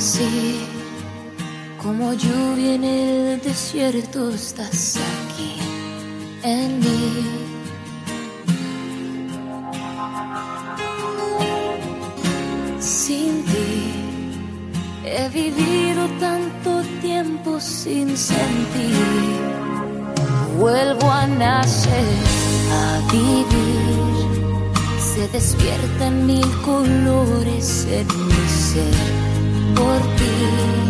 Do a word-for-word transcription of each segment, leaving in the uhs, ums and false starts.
Así como lluvia en el desierto, estás aquí en mí. Sin ti he vivido tanto tiempo sin sentir. Vuelvo a nacer, a vivir. Se despiertan mil colores en mi ser por ti.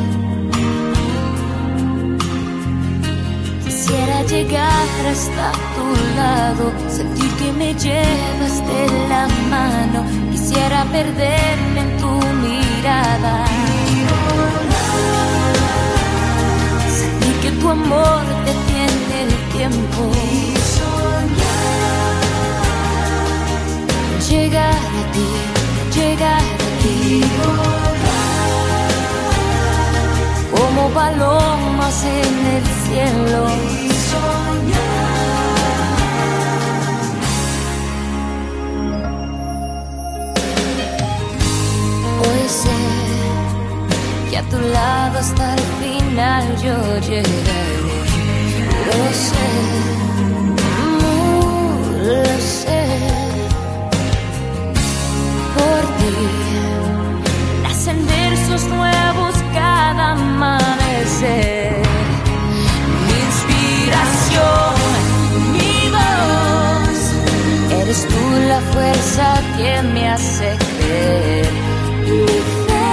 Quisiera llegar hasta tu lado, sentir que me llevas de la mano. Quisiera perderme en tu mirada, sentir que tu amor detiene el tiempo. Llegar a ti, llegar a ti, como palomas en el cielo. Hoy sé que a tu lado hasta el final yo llegaré. Lo sé, mm, lo sé. Por ti nacen versos nuevos cada amanecer. Mi inspiración, mi voz, eres tú la fuerza que me hace creer. Mi fe.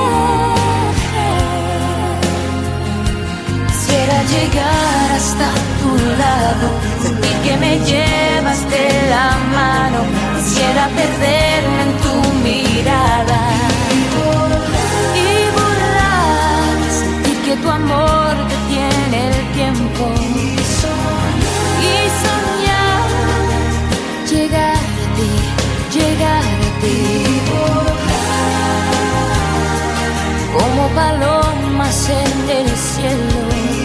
Quisiera llegar hasta tu lado, sentir que me llevas de la mano. Quisiera perderme en tu mirada y volar, sentir que tu amor detiene el tiempo y soñar, llegar a ti, llegar a ti, como palomas en el cielo.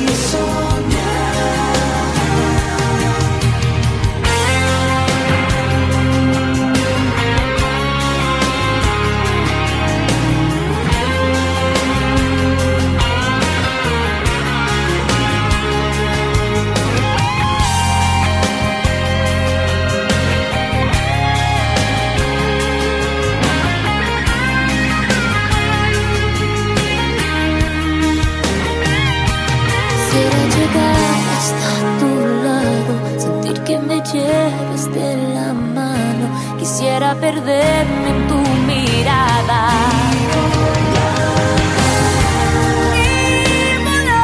Hasta tu lado, sentir que me llevas de la mano. Quisiera perderme en tu mirada y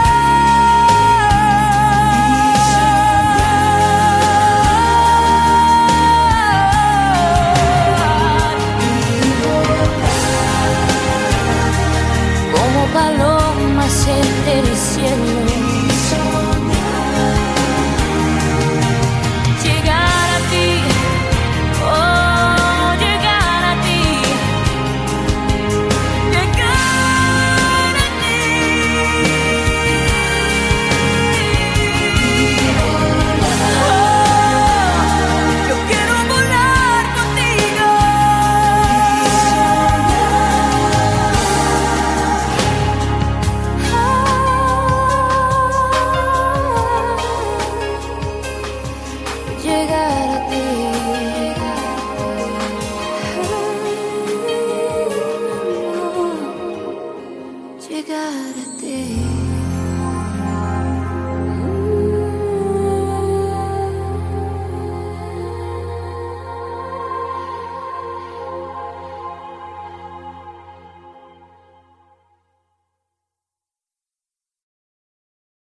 volar como palomas en el cielo. Llegar a ti, llegar a ti.